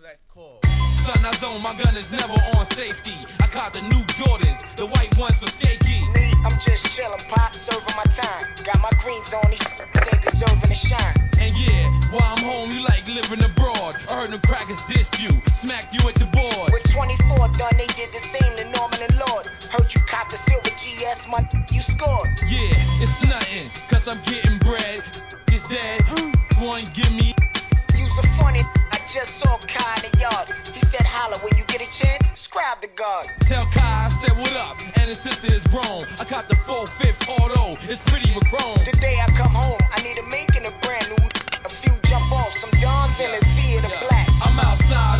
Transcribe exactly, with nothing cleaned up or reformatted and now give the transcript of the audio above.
Collect call. Son, I zone, my gun is never on safety. I caught the new Jordans, the white ones for skaky. Me, I'm just chillin', pop, serving my time. Got my greens on, these they deserving to shine. And yeah, while I'm home, you like living abroad. I heard them crackers dissed you, smacked you at the board. With twenty-four done, they did the same to Norman and Lord. Heard you cop the silver G S, my you scored. Yeah, it's nothing, cause I'm getting bread. It's dead, one give me. You's a funny, I just saw Kai in the yard. He said holla when you get a chance, scribe the guard. Tell Kai I said what up, and his sister is grown. I caught the four-fifth auto, it's pretty with chrome. The day I come home,